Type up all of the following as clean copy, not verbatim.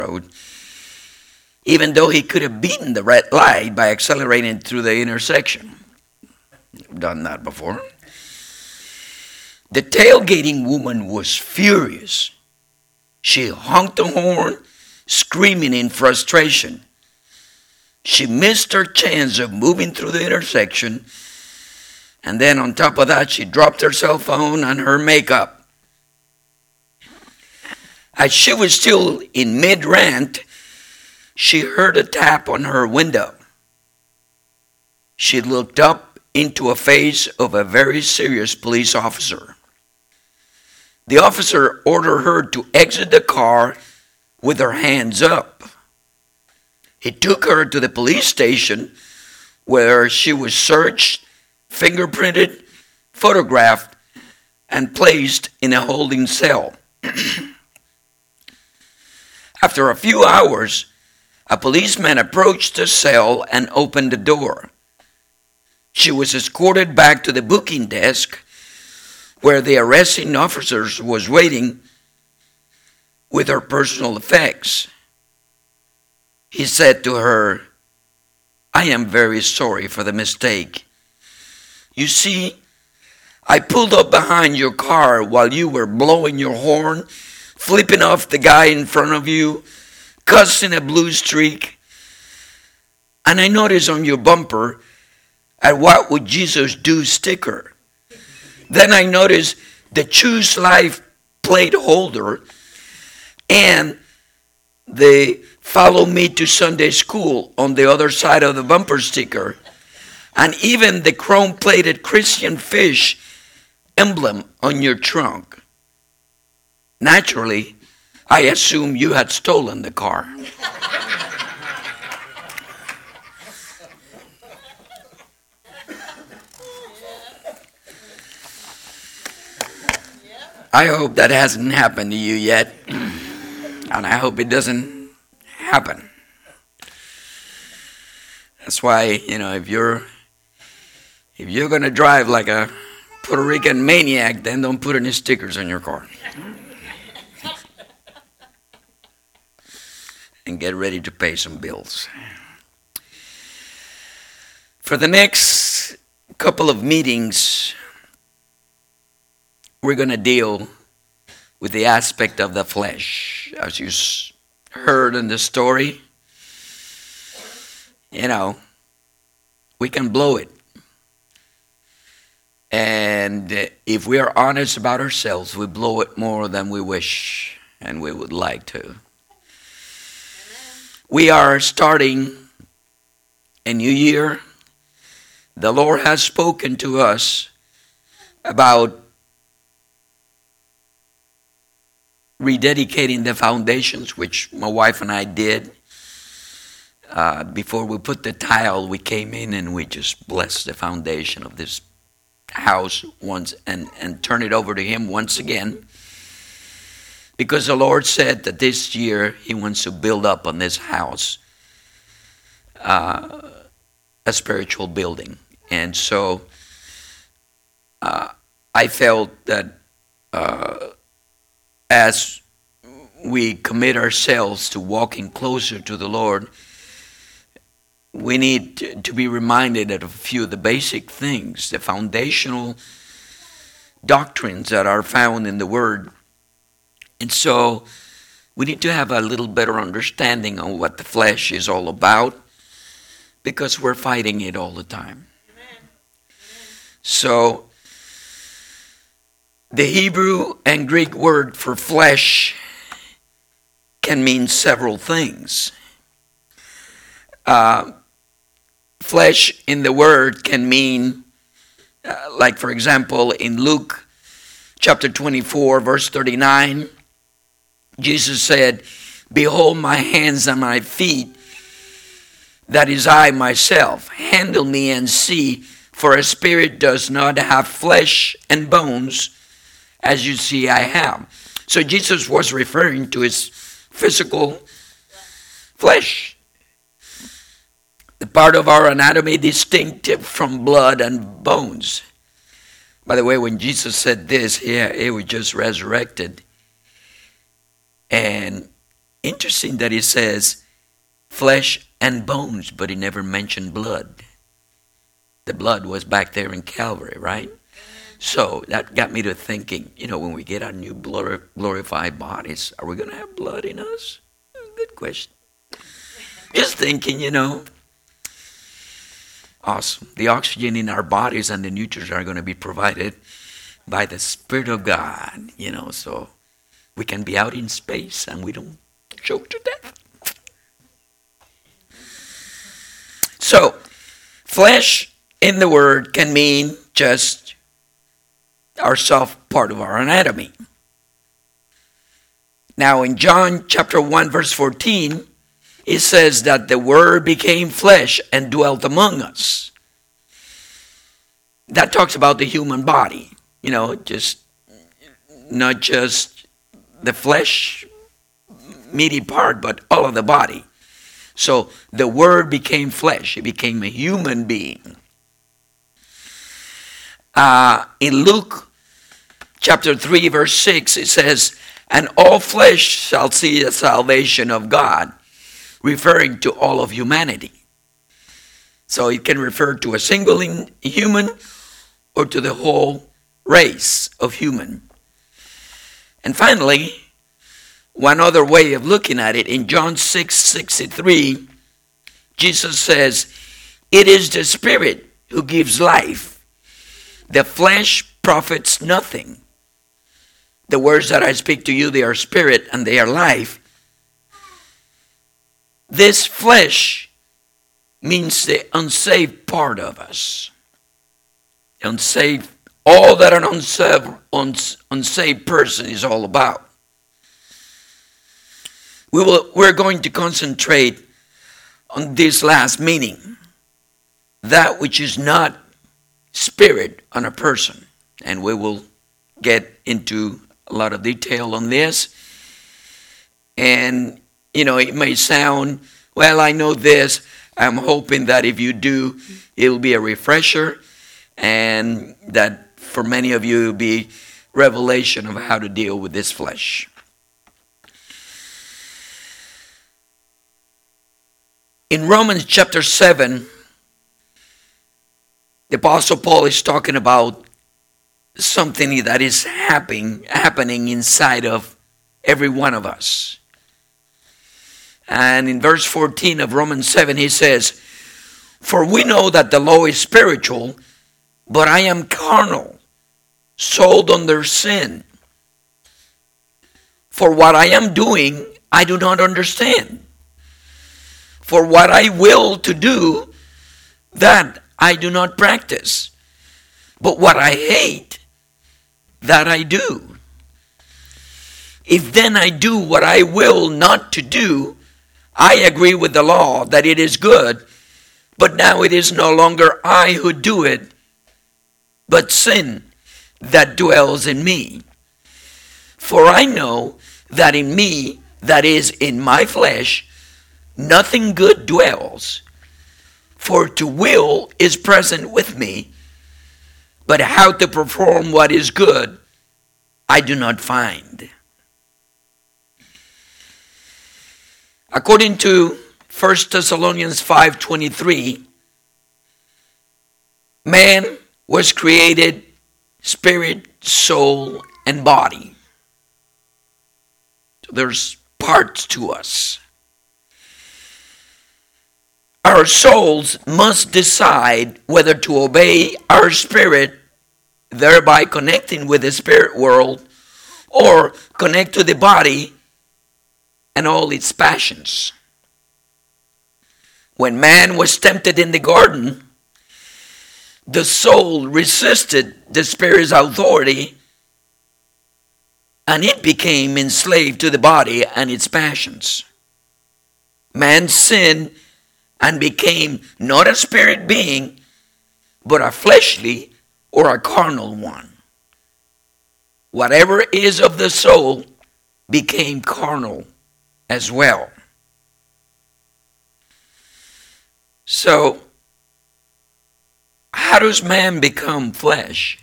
road, even though he could have beaten the red light by accelerating through the intersection. I've done that before. The tailgating woman was furious. She honked the horn, screaming in frustration. She missed her chance of moving through the intersection, and then on top of that, she dropped her cell phone and her makeup. As she was still in mid-rant, she heard a tap on her window. She looked up into a face of a very serious police officer. The officer ordered her to exit the car with her hands up. He took her to the police station where she was searched, fingerprinted, photographed, and placed in a holding cell. After a few hours, a policeman approached the cell and opened the door. She was escorted back to the booking desk where the arresting officer was waiting with her personal effects. He said to her, "I am very sorry for the mistake. You see, I pulled up behind your car while you were blowing your horn, flipping off the guy in front of you, cussing a blue streak. And I noticed on your bumper a What Would Jesus Do sticker. Then I noticed the Choose Life plate holder and the Follow Me to Sunday School on the other side of the bumper sticker, and even the chrome-plated Christian fish emblem on your trunk. Naturally, I assumed you had stolen the car." I hope that hasn't happened to you yet, and I hope it doesn't happen. That's why, if you're going to drive like a Puerto Rican maniac, then don't put any stickers on your car. And get ready to pay some bills. For the next couple of meetings, we're going to deal with the aspect of the flesh. As you heard in the story, we can blow it. And if we are honest about ourselves, we blow it more than we wish and we would like to. We are starting a new year. The Lord has spoken to us about rededicating the foundations, which my wife and I did. Before we put the tile, we came in and we just blessed the foundation of this house once and turn it over to Him once again. Because the Lord said that this year He wants to build up on this house a spiritual building. And so I felt that as we commit ourselves to walking closer to the Lord, we need to be reminded of a few of the basic things, the foundational doctrines that are found in the Word. And so we need to have a little better understanding on what the flesh is all about, because we're fighting it all the time. Amen. So the Hebrew and Greek word for flesh can mean several things. Flesh in the word can mean, like for example, in Luke chapter 24, verse 39, Jesus said, "Behold my hands and my feet, that is I myself. Handle me and see, for a spirit does not have flesh and bones, as you see I have." So Jesus was referring to His physical flesh, the part of our anatomy distinctive from blood and bones. By the way, when Jesus said this, He was just resurrected. And Interesting that he says flesh and bones, but he never mentioned blood. The blood was back there in Calvary, right? So that got me to thinking, when we get our new glorified bodies, are we going to have blood in us? Good question. Just thinking, Awesome. The oxygen in our bodies and the nutrients are going to be provided by the Spirit of God, so we can be out in space and we don't choke to death. So, flesh in the word can mean just our soft part of our anatomy. Now in John chapter 1 verse 14, it says that the word became flesh and dwelt among us. That talks about the human body, just not just the flesh, meaty part, but all of the body. So the word became flesh. It became a human being. In Luke chapter 3 verse 6, it says, and all flesh shall see the salvation of God, referring to all of humanity. So it can refer to a single human or to the whole race of human. And finally, one other way of looking at it, in John 6:63, Jesus says, it is the Spirit who gives life. The flesh profits nothing. The words that I speak to you, they are spirit and they are life. This flesh means the unsaved part of us. Unsaved, all that an unsaved person is all about. We're going to concentrate on this last meaning, that which is not spirit on a person. And we will get into a lot of detail on this. And, it may sound, well, I know this. I'm hoping that if you do, it'll be a refresher. And that for many of you, it'll be revelation of how to deal with this flesh. In Romans chapter 7, the Apostle Paul is talking about something that is happening inside of every one of us. And in verse 14 of Romans 7, he says, for we know that the law is spiritual, but I am carnal, sold under sin. For what I am doing, I do not understand. For what I will to do, that I do not practice. But what I hate, that I do. If then I do what I will not to do, I agree with the law that it is good, but now it is no longer I who do it, but sin that dwells in me. For I know that in me, that is in my flesh, nothing good dwells. For to will is present with me, but how to perform what is good, I do not find. According to 1 Thessalonians 5:23, man was created spirit, soul, and body. So there's parts to us. Our souls must decide whether to obey our spirit, thereby connecting with the spirit world, or connect to the body and all its passions. When man was tempted in the garden, the soul resisted the spirit's authority, and it became enslaved to the body and its passions. Man sinned and became not a spirit being, but a fleshly or a carnal one. Whatever is of the soul became carnal as well. So, how does man become flesh?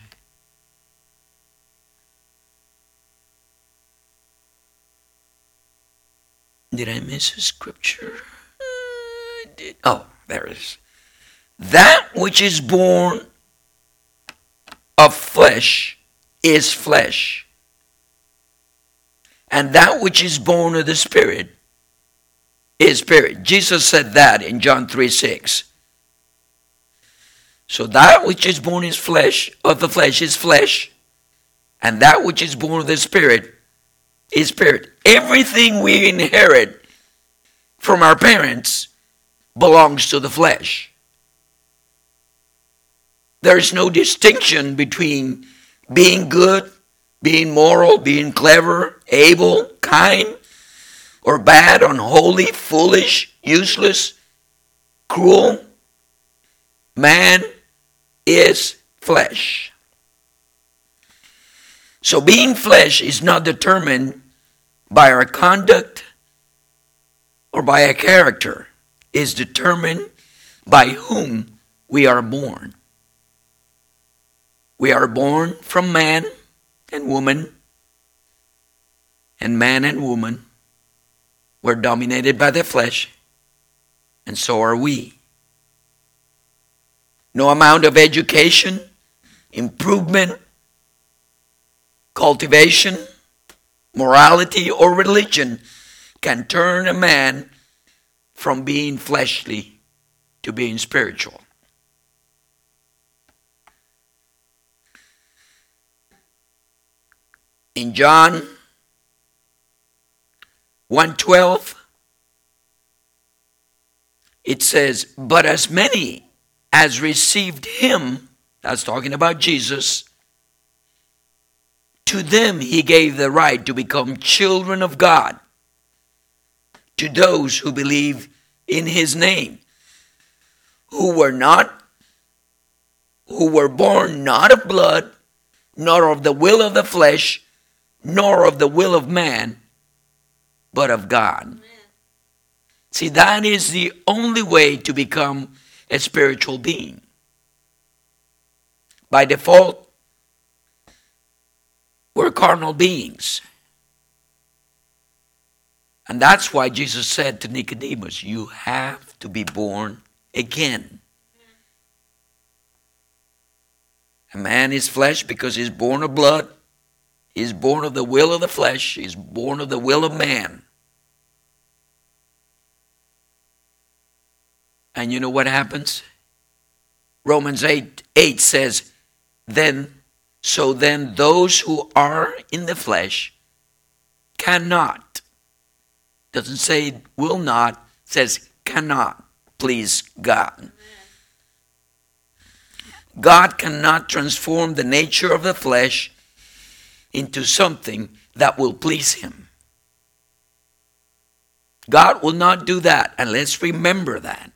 Did I miss a scripture? I did. Oh, there it is. That which is born of flesh is flesh, and that which is born of the Spirit is spirit. Jesus said that in John 3:6. So that which is born is flesh, of the flesh is flesh, and that which is born of the Spirit is spirit. Everything we inherit from our parents belongs to the flesh. There is no distinction between being good, being moral, being clever, able, kind, or bad, unholy, foolish, useless, cruel. Man is flesh. So being flesh is not determined by our conduct or by our character. It is determined by whom we are born. We are born from man and woman, and man and woman were dominated by the flesh, and so are we. No amount of education, improvement, cultivation, morality, or religion can turn a man from being fleshly to being spiritual. In John 1:12, it says, but as many as received him, that's talking about Jesus, to them he gave the right to become children of God, to those who believe in his name, who were born not of blood, nor of the will of the flesh, nor of the will of man, but of God. Amen. See, that is the only way to become a spiritual being. By default, we're carnal beings. And that's why Jesus said to Nicodemus, you have to be born again. A man is flesh because he's born of blood. He's born of the will of the flesh. He's born of the will of man. And you know what happens? Romans 8 says, then those who are in the flesh cannot. Doesn't say will not, says cannot please God. Amen. God cannot transform the nature of the flesh into something that will please him. God will not do that, and let's remember that.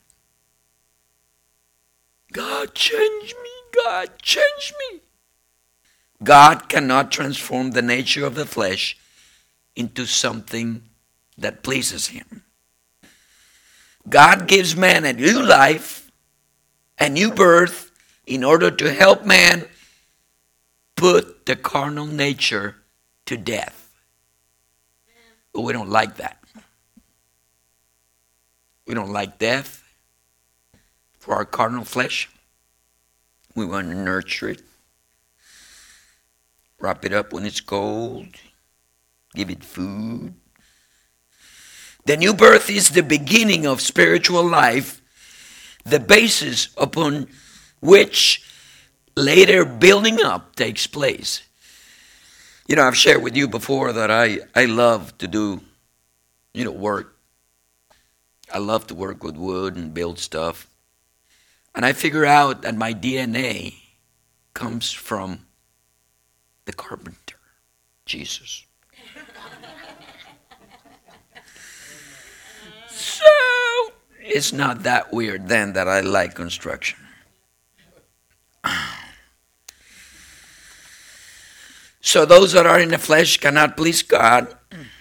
God, change me. God, change me. God cannot transform the nature of the flesh into something that pleases him. God gives man a new life, a new birth, in order to help man put the carnal nature to death. But we don't like that. We don't like death for our carnal flesh. We want to nurture it. Wrap it up when it's cold. Give it food. The new birth is the beginning of spiritual life, the basis upon which later building up takes place. You know, I've shared with you before that I love to do, work. I love to work with wood and build stuff. And I figure out that my DNA comes from the carpenter, Jesus. So it's not that weird then that I like construction. So those that are in the flesh cannot please God.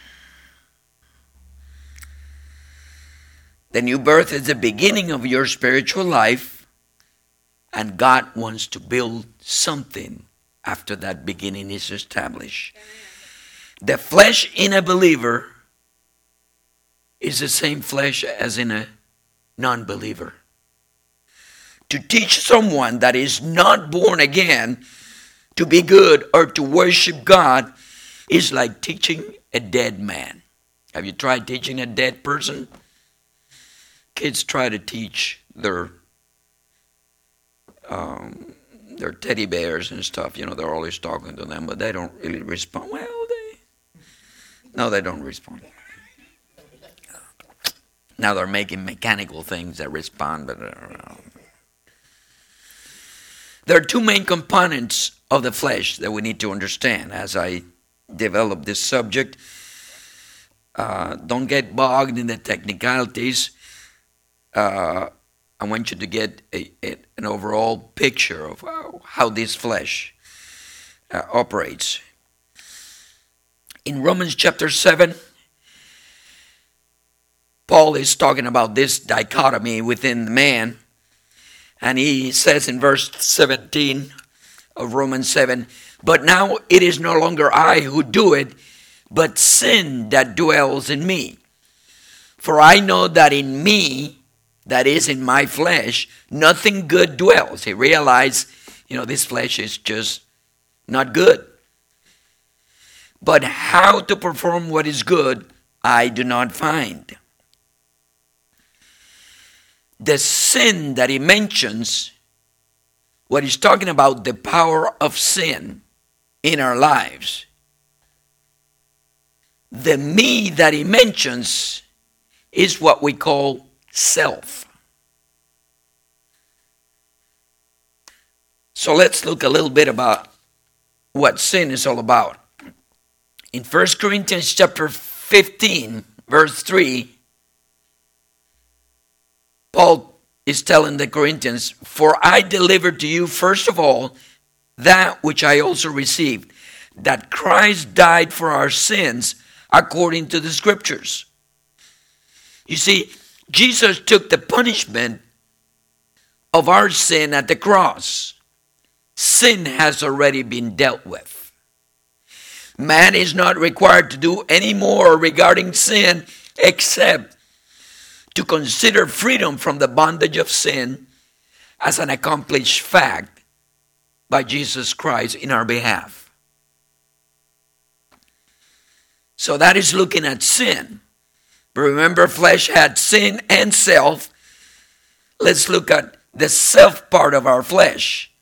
The new birth is the beginning of your spiritual life, and God wants to build something after that beginning is established. The flesh in a believer is the same flesh as in a non-believer. To teach someone that is not born again to be good or to worship God is like teaching a dead man. Have you tried teaching a dead person? Kids try to teach their teddy bears and stuff. You know, they're always talking to them, but they don't really respond. Well, they don't respond. Now they're making mechanical things that respond, but there are two main components of the flesh that we need to understand as I develop this subject. Don't get bogged in the technicalities. I want you to get an overall picture of how this flesh operates. In Romans chapter 7, Paul is talking about this dichotomy within the man. And he says in verse 17 of Romans 7, "But now it is no longer I who do it, but sin that dwells in me. For I know that in me, that is in my flesh, nothing good dwells." He realized, this flesh is just not good. "But how to perform what is good, I do not find." The sin that he mentions, what he's talking about, the power of sin in our lives. The me that he mentions is what we call self. So let's look a little bit about what sin is all about. In 1 Corinthians chapter 15, verse 3, Paul is telling the Corinthians, "For I delivered to you first of all that which I also received, that Christ died for our sins according to the Scriptures." You see, Jesus took the punishment of our sin at the cross. Sin has already been dealt with. Man is not required to do any more regarding sin except to consider freedom from the bondage of sin as an accomplished fact by Jesus Christ in our behalf. So that is looking at sin. But remember, flesh had sin and self. Let's look at the self part of our flesh.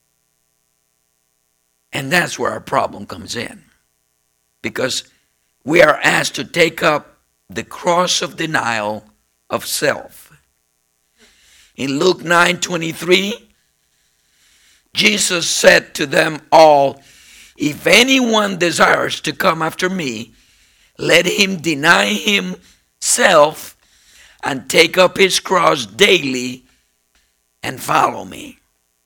And that's where our problem comes in. Because we are asked to take up the cross of denial of self. In Luke 9:23, Jesus said to them all, "If anyone desires to come after me, let him deny himself and take up his cross daily and follow me."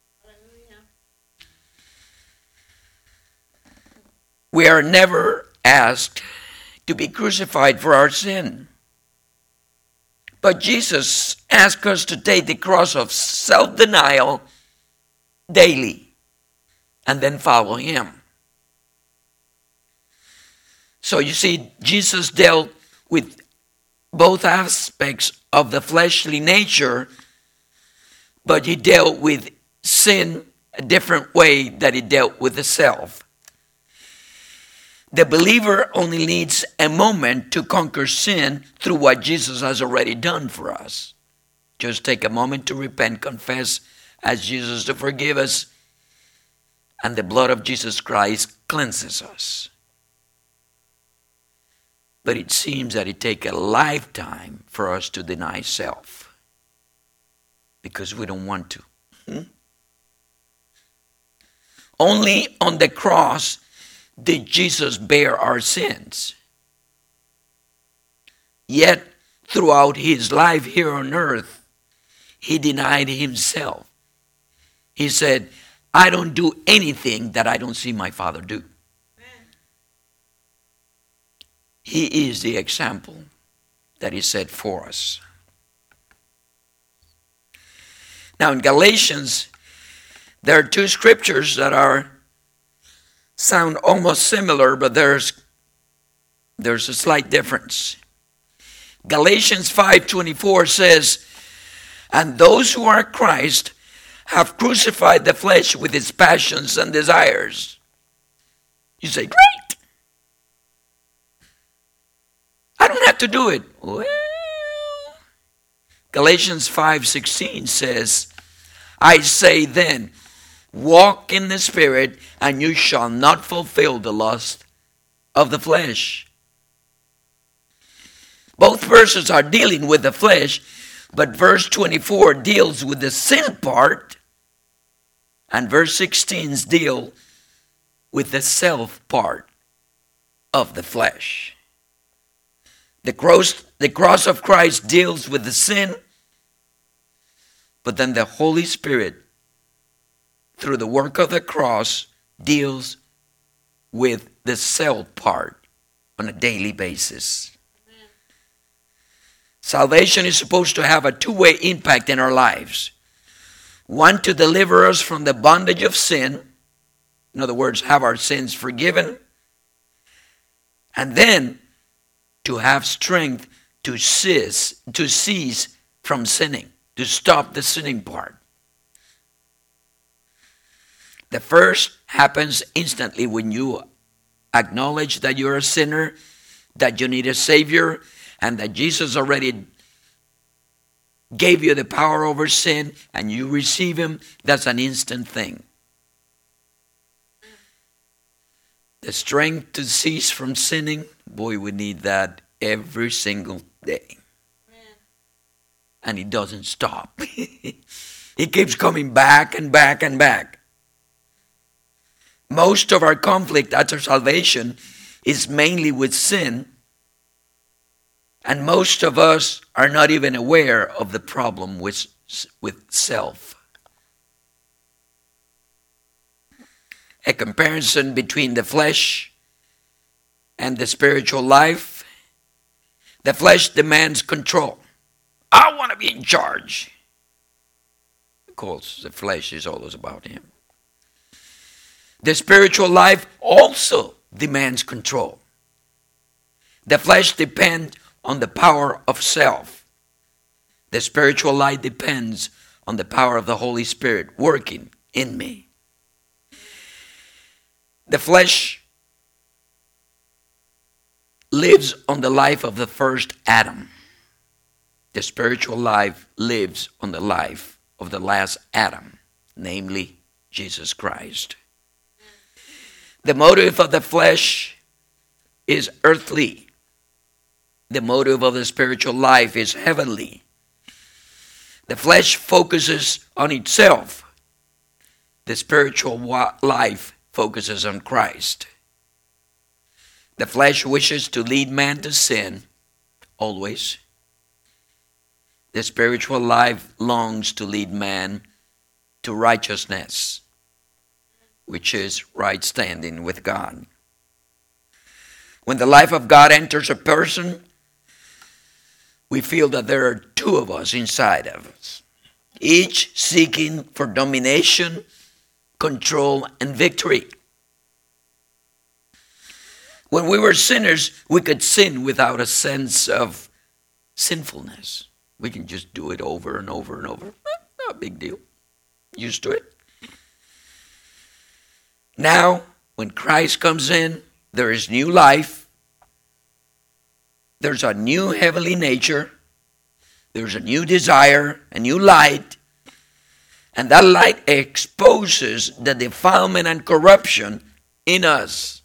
We are never asked to be crucified for our sin. But Jesus asked us to take the cross of self-denial daily and then follow him. So you see, Jesus dealt with both aspects of the fleshly nature, but he dealt with sin a different way that he dealt with the self. The believer only needs a moment to conquer sin through what Jesus has already done for us. Just take a moment to repent, confess, ask Jesus to forgive us, and the blood of Jesus Christ cleanses us. But it seems that it takes a lifetime for us to deny self because we don't want to. Only on the cross did Jesus bear our sins. Yet, throughout his life here on earth, he denied himself. He said, "I don't do anything that I don't see my Father do." Amen. He is the example that he set for us. Now in Galatians, there are two scriptures that sound almost similar, but there's a slight difference. Galatians 5:24 says, and those who are Christ have crucified the flesh with its passions and desires. You say, great. I don't have to do it. Well, Galatians 5:16 says, I say then, walk in the Spirit, and you shall not fulfill the lust of the flesh. Both verses are dealing with the flesh, but verse 24 deals with the sin part, and verse 16 deals with the self part of the flesh. The cross of Christ deals with the sin, but then the Holy Spirit, through the work of the cross, deals with the self part on a daily basis. Amen. Salvation is supposed to have a two-way impact in our lives. One, to deliver us from the bondage of sin. In other words, have our sins forgiven. And then to have strength to cease from sinning, to stop the sinning part. The first happens instantly when you acknowledge that you're a sinner, that you need a Savior, and that Jesus already gave you the power over sin, and you receive Him. That's an instant thing. The strength to cease from sinning, boy, we need that every single day. And it doesn't stop. It keeps coming back and back and back. Most of our conflict after salvation is mainly with sin, and most of us are not even aware of the problem with self. A comparison between the flesh and the spiritual life. The flesh demands control. I want to be in charge. Of course, the flesh is always about him. The spiritual life also demands control. The flesh depends on the power of self. The spiritual life depends on the power of the Holy Spirit working in me. The flesh lives on the life of the first Adam. The spiritual life lives on the life of the last Adam, namely Jesus Christ. The motive of the flesh is earthly. The motive of the spiritual life is heavenly. The flesh focuses on itself. The spiritual life focuses on Christ. The flesh wishes to lead man to sin, always. The spiritual life longs to lead man to righteousness, which is right standing with God. When the life of God enters a person, we feel that there are two of us inside of us, each seeking for domination, control, and victory. When we were sinners, we could sin without a sense of sinfulness. We can just do it over and over and over. Not a big deal. Used to it. Now, when Christ comes in, there is new life. There's a new heavenly nature. There's a new desire, a new light. And that light exposes the defilement and corruption in us.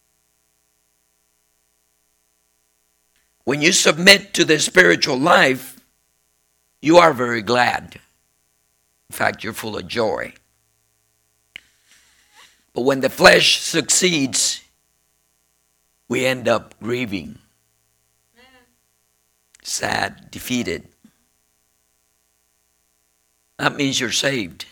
When you submit to the spiritual life, you are very glad. In fact, you're full of joy. But when the flesh succeeds, we end up grieving, sad, defeated. That means you're saved.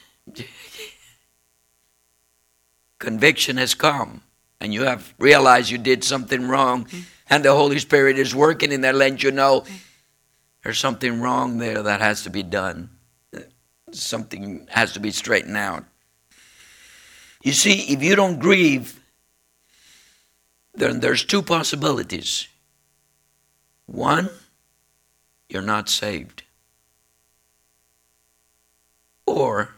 Conviction has come, and you have realized you did something wrong, and the Holy Spirit is working in there, letting you know there's something wrong there that has to be done. Something has to be straightened out. You see, if you don't grieve, then there's two possibilities. One, you're not saved. Or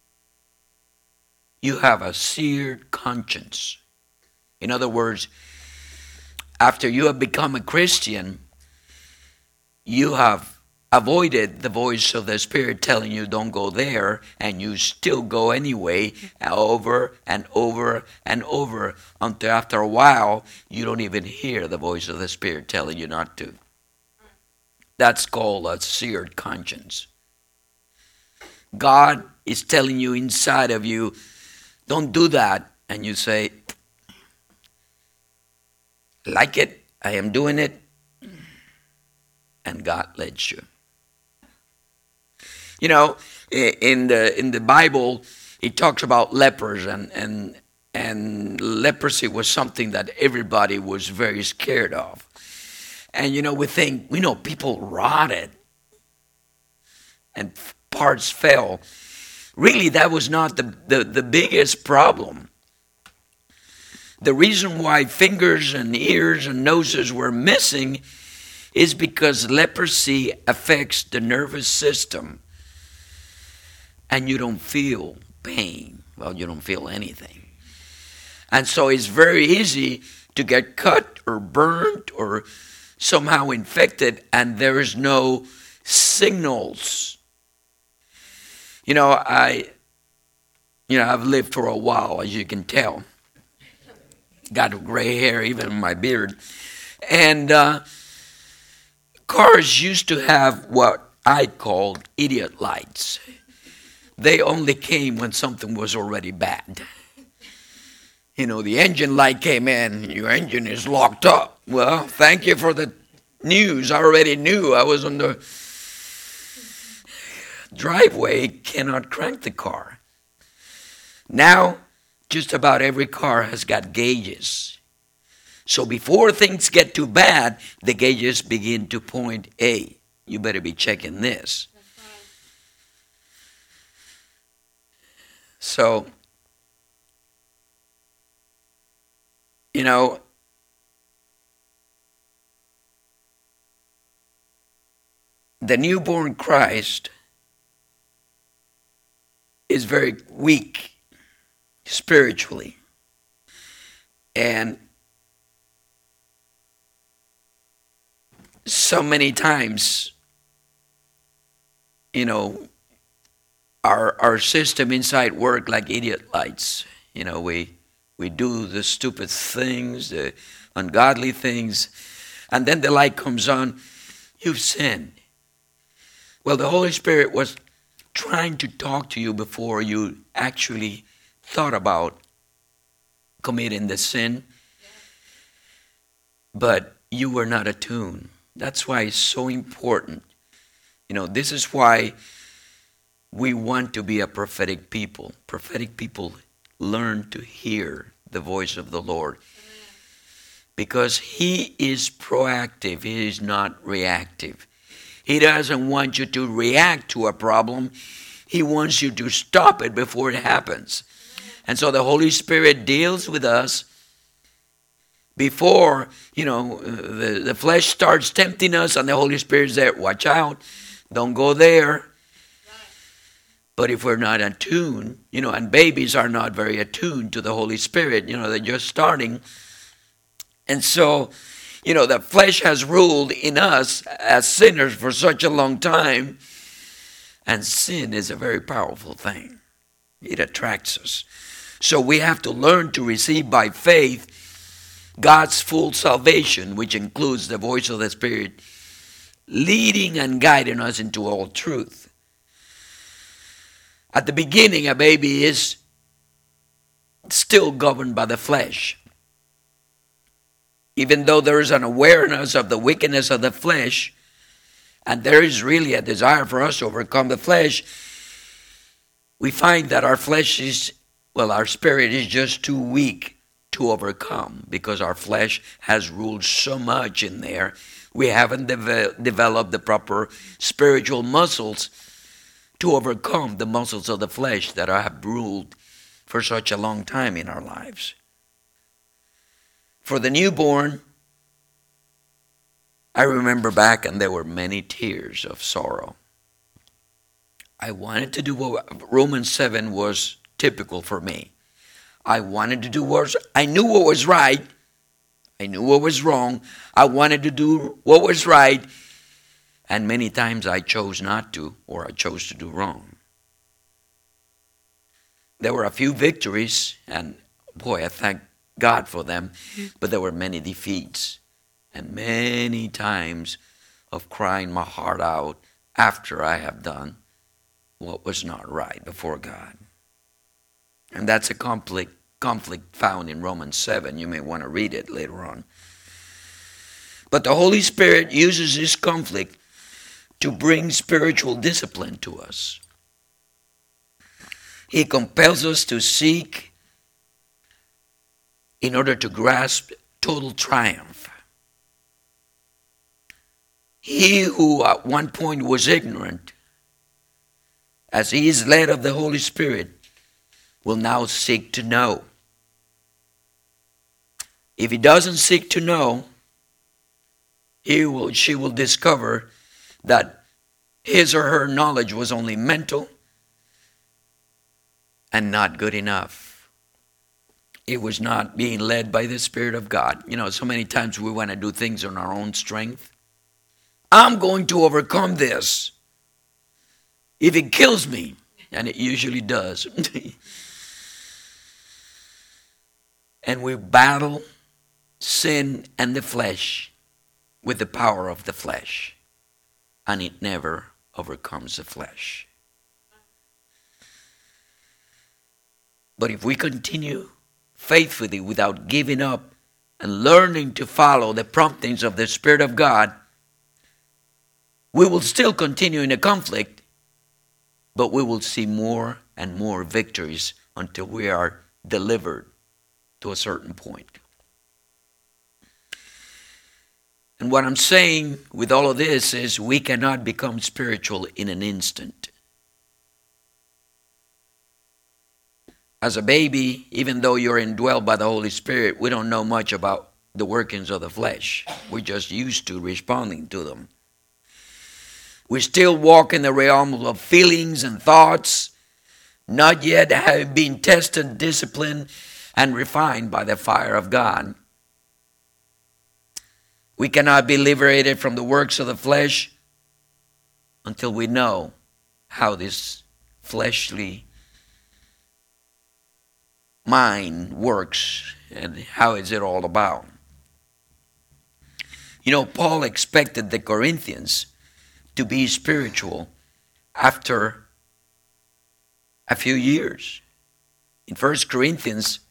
you have a seared conscience. In other words, after you have become a Christian, you have avoided the voice of the Spirit telling you don't go there, and you still go anyway, over and over and over, until after a while you don't even hear the voice of the Spirit telling you not to. That's called a seared conscience. God is telling you inside of you, don't do that, and you say, like it, I am doing it, and God lets you. You know, in the Bible, it talks about lepers, and leprosy was something that everybody was very scared of. And you know, we think, people rotted and parts fell. Really, that was not the biggest problem. The reason why fingers and ears and noses were missing is because leprosy affects the nervous system. And you don't feel pain. Well, you don't feel anything. And so it's very easy to get cut or burnt or somehow infected, and there is no signals. I've lived for a while, as you can tell. Got gray hair, even in my beard. And cars used to have what I called idiot lights. They only came when something was already bad. The engine light came in, your engine is locked up. Well, thank you for the news. I already knew I was on the driveway, cannot crank the car. Now, just about every car has got gauges. So before things get too bad, the gauges begin to point, hey, you better be checking this. So, the newborn Christ is very weak spiritually. And so many times, our system inside work like idiot lights. We do the stupid things, the ungodly things, and then the light comes on. You've sinned. Well, the Holy Spirit was trying to talk to you before you actually thought about committing the sin, but you were not attuned. That's why it's so important. This is why we want to be a prophetic people. Prophetic people learn to hear the voice of the Lord. Because He is proactive. He is not reactive. He doesn't want you to react to a problem. He wants you to stop it before it happens. And so the Holy Spirit deals with us before, the flesh starts tempting us, and the Holy Spirit's there. Watch out. Don't go there. But if we're not attuned, and babies are not very attuned to the Holy Spirit, they're just starting. And so, the flesh has ruled in us as sinners for such a long time. And sin is a very powerful thing. It attracts us. So we have to learn to receive by faith God's full salvation, which includes the voice of the Spirit, leading and guiding us into all truth. At the beginning, a baby is still governed by the flesh. Even though there is an awareness of the wickedness of the flesh, and there is really a desire for us to overcome the flesh, we find that our spirit is just too weak to overcome, because our flesh has ruled so much in there. We haven't developed the proper spiritual muscles to overcome the muscles of the flesh that have ruled for such a long time in our lives. For the newborn, I remember back, and there were many tears of sorrow. I wanted to do what Romans 7 was typical for me. I wanted to do what I knew what was right. I knew what was wrong. I wanted to do what was right. And many times I chose not to, or I chose to do wrong. There were a few victories, and boy, I thank God for them. But there were many defeats, and many times of crying my heart out after I have done what was not right before God. And that's a conflict found in Romans 7. You may want to read it later on. But the Holy Spirit uses this conflict to bring spiritual discipline to us. He compels us to seek in order to grasp total triumph. He who at one point was ignorant, as he is led of the Holy Spirit, will now seek to know. If he doesn't seek to know, she will discover that his or her knowledge was only mental and not good enough. It was not being led by the Spirit of God. You know, so many times we want to do things on our own strength. I'm going to overcome this if it kills me, and it usually does. And we battle sin and the flesh with the power of the flesh, and it never overcomes the flesh. But if we continue faithfully without giving up and learning to follow the promptings of the Spirit of God, we will still continue in a conflict, but we will see more and more victories until we are delivered to a certain point. And what I'm saying with all of this is we cannot become spiritual in an instant. As a baby, even though you're indwelled by the Holy Spirit, we don't know much about the workings of the flesh. We're just used to responding to them. We still walk in the realm of feelings and thoughts, not yet have been tested, disciplined, and refined by the fire of God. We cannot be liberated from the works of the flesh until we know how this fleshly mind works and how is it all about. You know, Paul expected the Corinthians to be spiritual after a few years. In 1 Corinthians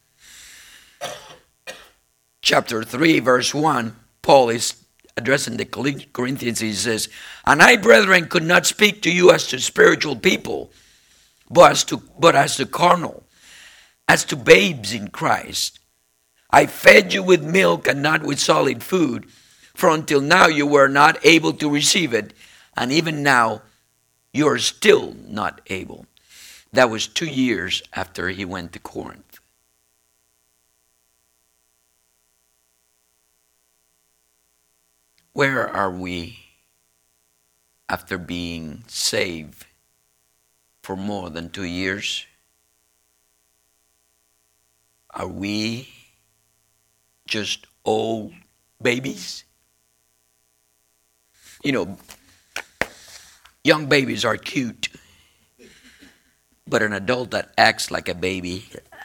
chapter 3, verse 1, Paul is addressing the Corinthians. He says, "And I, brethren, could not speak to you as to spiritual people, but as to carnal, as to babes in Christ. I fed you with milk and not with solid food, for until now you were not able to receive it, and even now you are still not able." That was 2 years after he went to Corinth. Where are we after being saved for more than 2 years? Are we just old babies? You know, young babies are cute, but an adult that acts like a baby,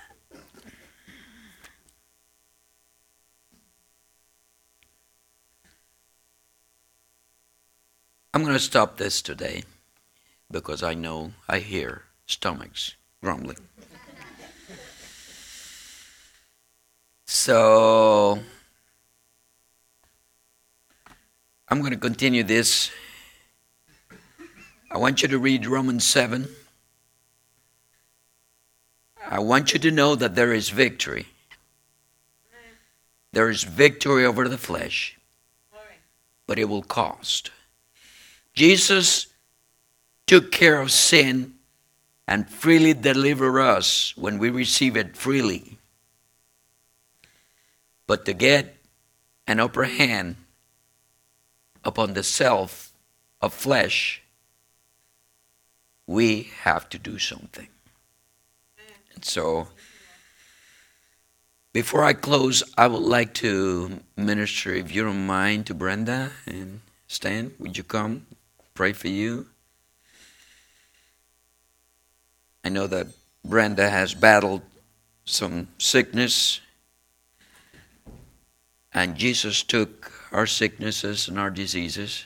I'm going to stop this today because I know I hear stomachs grumbling. So I'm going to continue this. I want you to read Romans 7. I want you to know that there is victory. There is victory over the flesh, but it will cost. Jesus took care of sin and freely delivered us when we receive it freely. But to get an upper hand upon the self of flesh, we have to do something. And so, before I close, I would like to minister, if you don't mind, to Brenda and Stan. Would you come? Pray for you. I know that Brenda has battled some sickness, and Jesus took our sicknesses and our diseases.